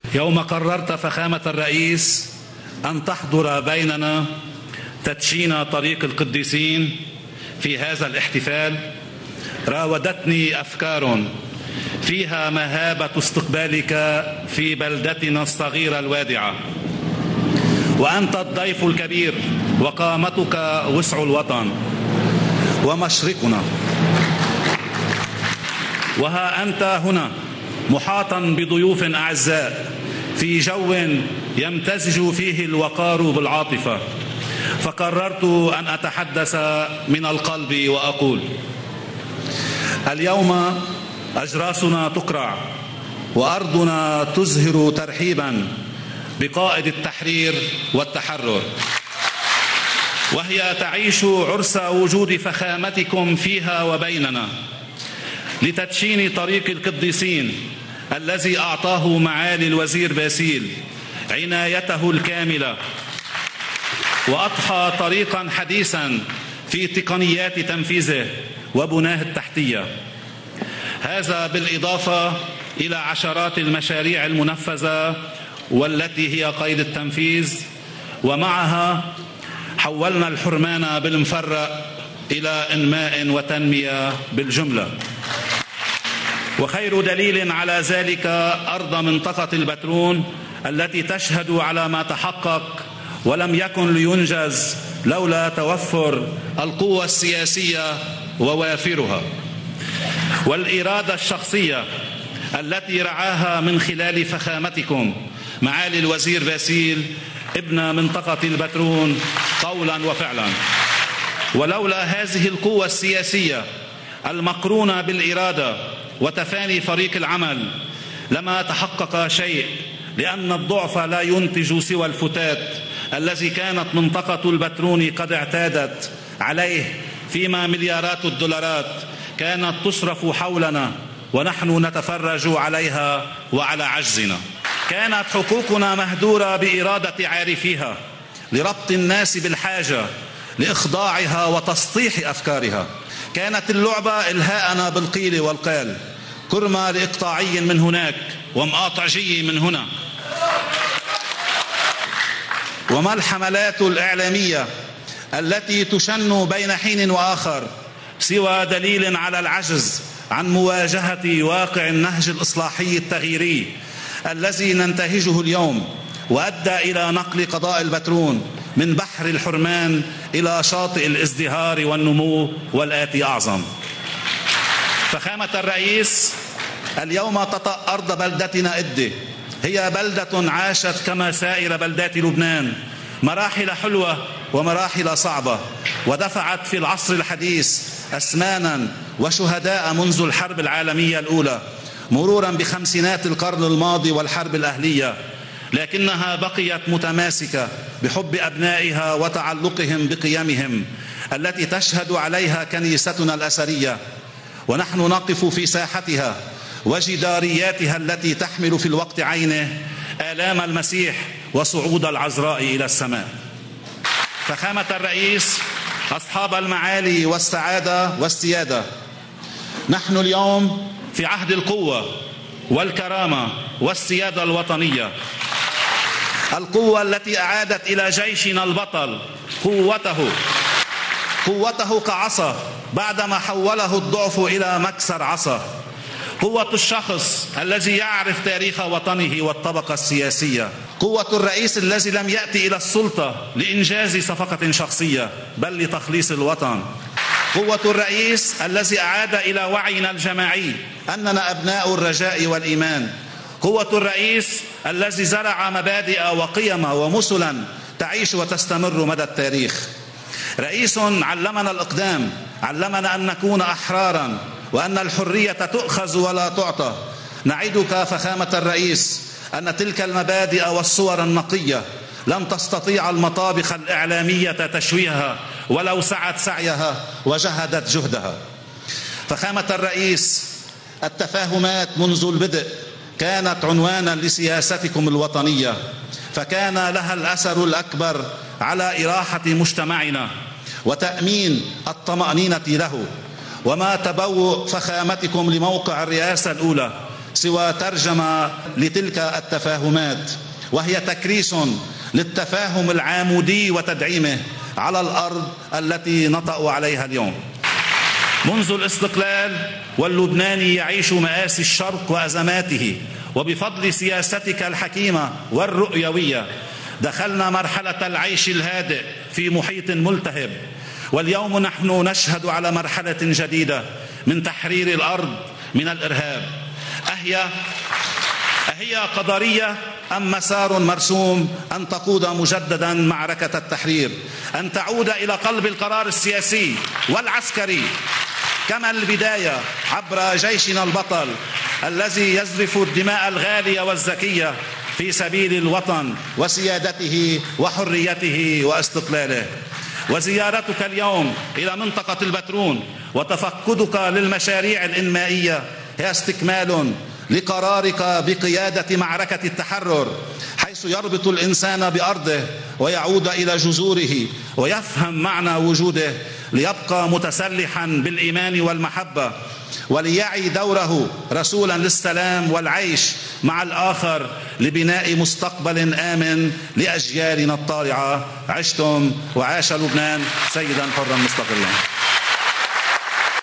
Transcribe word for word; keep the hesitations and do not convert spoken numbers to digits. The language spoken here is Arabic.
يوم قررت فخامة الرئيس أن تحضر بيننا تدشين طريق القديسين في هذا الاحتفال، راودتني أفكار فيها مهابة استقبالك في بلدتنا الصغيرة الوادعة، وأنت الضيف الكبير وقامتك وسع الوطن ومشرقنا، وها أنت هنا محاطا بضيوف أعزاء في جو يمتزج فيه الوقار بالعاطفة. فقررت أن أتحدث من القلب وأقول: اليوم أجراسنا تقرع وأرضنا تزهر ترحيبا بقائد التحرير والتحرر، وهي تعيش عرس وجود فخامتكم فيها وبيننا لتدشين طريق القديسين الذي أعطاه معالي الوزير باسيل عنايته الكاملة، وأضحى طريقا حديثا في تقنيات تنفيذه وبناه التحتية. هذا بالإضافة إلى عشرات المشاريع المنفذة والتي هي قيد التنفيذ، ومعها حولنا الحرمان بالمفرق إلى إنماء وتنمية بالجملة. وخير دليل على ذلك أرض منطقة البترون التي تشهد على ما تحقق ولم يكن لينجز لولا توفر القوة السياسية ووافرها والإرادة الشخصية التي رعاها من خلال فخامتكم معالي الوزير باسيل ابن منطقة البترون قولا وفعلا. ولولا هذه القوة السياسية المقرونة بالإرادة وتفاني فريق العمل لما تحقق شيء، لأن الضعف لا ينتج سوى الفتات الذي كانت منطقة البترون قد اعتادت عليه، فيما مليارات الدولارات كانت تصرف حولنا ونحن نتفرج عليها وعلى عجزنا. كانت حقوقنا مهدورة بإرادة عارفيها لربط الناس بالحاجة لإخضاعها وتسطيح أفكارها. كانت اللعبة إلهاءنا بالقيل والقال، كرمة لإقطاعي من هناك ومقاطعجي من هنا. وما الحملات الإعلامية التي تشن بين حين وآخر سوى دليل على العجز عن مواجهة واقع النهج الإصلاحي التغييري الذي ننتهجه اليوم، وأدى إلى نقل قضاء البترون من بحر الحرمان إلى شاطئ الازدهار والنمو والآتي أعظم. فخامة الرئيس، اليوم تطأ أرض بلدتنا إدي، هي بلدة عاشت كما سائر بلدات لبنان مراحل حلوة ومراحل صعبة، ودفعت في العصر الحديث أسمانا وشهداء منذ الحرب العالمية الأولى مرورا بخمسينات القرن الماضي والحرب الأهلية، لكنها بقيت متماسكة بحب أبنائها وتعلقهم بقيمهم التي تشهد عليها كنيستنا الأثرية، ونحن نقف في ساحتها وجدارياتها التي تحمل في الوقت عينه آلام المسيح وصعود العذراء إلى السماء. فخامة الرئيس، أصحاب المعالي والسعادة والسيادة، نحن اليوم في عهد القوة والكرامة والسيادة الوطنية، القوة التي أعادت إلى جيشنا البطل قوته قوته كعصا بعدما حوله الضعف إلى مكسر عصا، قوة الشخص الذي يعرف تاريخ وطنه والطبقة السياسية، قوة الرئيس الذي لم يأتي إلى السلطة لإنجاز صفقة شخصية بل لتخليص الوطن، قوة الرئيس الذي أعاد إلى وعينا الجماعي أننا أبناء الرجاء والإيمان، قوة الرئيس الذي زرع مبادئ وقيم ومثلا تعيش وتستمر مدى التاريخ، رئيس علمنا الإقدام، علمنا أن نكون أحرارا وأن الحرية تؤخذ ولا تعطى. نعدك فخامة الرئيس أن تلك المبادئ والصور النقية لن تستطيع المطابخ الإعلامية تشويهها ولو سعت سعيها وجهدت جهدها. فخامة الرئيس، التفاهمات منذ البدء كانت عنوانا لسياستكم الوطنية، فكان لها الأثر الأكبر على إراحة مجتمعنا وتأمين الطمأنينة له. وما تبوء فخامتكم لموقع الرئاسة الأولى سوى ترجمة لتلك التفاهمات، وهي تكريس للتفاهم العامودي وتدعيمه على الأرض التي نطأ عليها اليوم. منذ الاستقلال واللبناني يعيش مآسي الشرق وأزماته، وبفضل سياستك الحكيمة والرؤيوية دخلنا مرحلة العيش الهادئ في محيط ملتهب، واليوم نحن نشهد على مرحلة جديدة من تحرير الأرض من الإرهاب. أهي أهي قدرية أم مسار مرسوم أن تقود مجددا معركة التحرير، أن تعود إلى قلب القرار السياسي والعسكري كما البداية عبر جيشنا البطل الذي يزرف الدماء الغالية والزكية في سبيل الوطن وسيادته وحريته واستقلاله. وزيارتك اليوم إلى منطقة البترون وتفقدك للمشاريع الإنمائية هي استكمال لقرارك بقيادة معركة التحرر، حيث يربط الإنسان بأرضه ويعود إلى جذوره ويفهم معنى وجوده ليبقى متسلحا بالإيمان والمحبة، وليعي دوره رسولا للسلام والعيش مع الآخر لبناء مستقبل آمن لأجيالنا الطالعة. عشتم وعاش لبنان سيدا حرا مستقلا.